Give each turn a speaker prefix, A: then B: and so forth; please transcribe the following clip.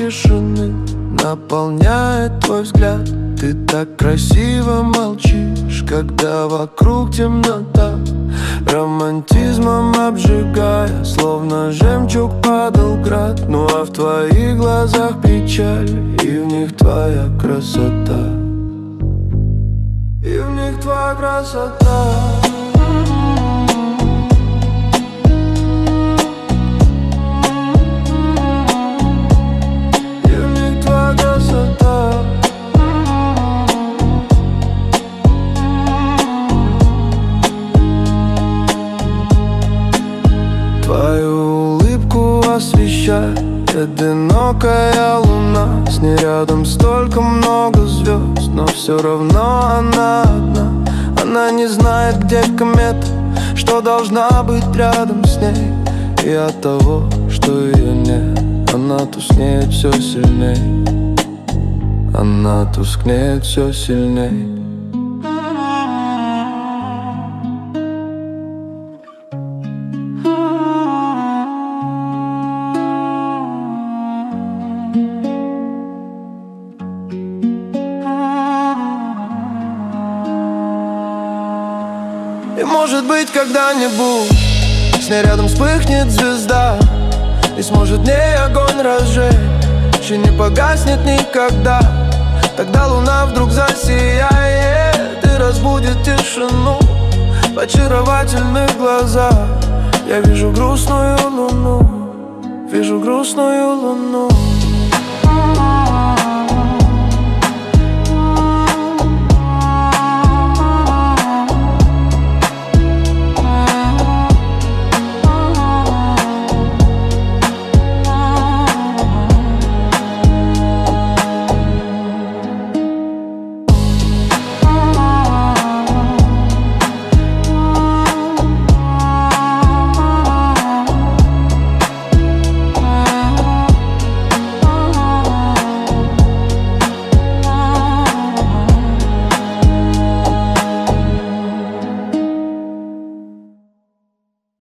A: тишины наполняет твой взгляд. Ты так красиво молчишь, когда вокруг темнота, романтизмом обжигая, словно жемчуг падал град. Ну а в твоих глазах печаль, и в них твоя красота, и в них твоя красота. Твою улыбку освещает одинокая луна. С ней рядом столько много звезд, но все равно она одна. Она не знает, где комета, что должна быть рядом с ней. И от того, что ее нет, она тускнеет все сильней. Она тускнеет все сильней. И может быть когда-нибудь с ней рядом вспыхнет звезда, и сможет в ней огонь разжечь, и не погаснет никогда. Тогда луна вдруг засияет и разбудит тишину в очаровательных глазах. Я вижу грустную луну, вижу грустную луну.